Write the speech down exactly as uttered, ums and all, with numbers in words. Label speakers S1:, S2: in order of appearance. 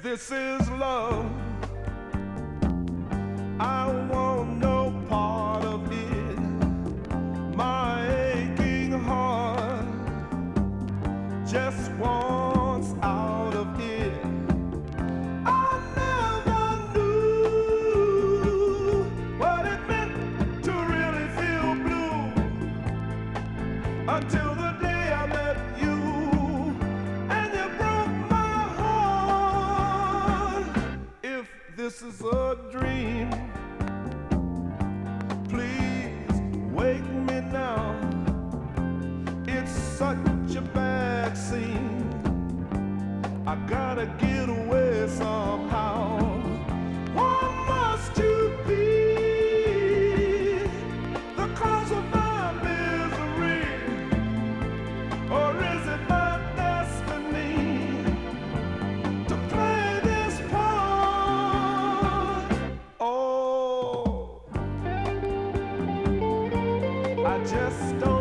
S1: this is love, I want no part of it. My aching heart just wants out of it. I never knew what it meant to really feel blue until the day I met you. This is a dream. Please wake me now. It's such a bad scene. I gotta get away somehow. What must you be the cause of my misery? Or is it my destiny to play this part? Oh, I just don't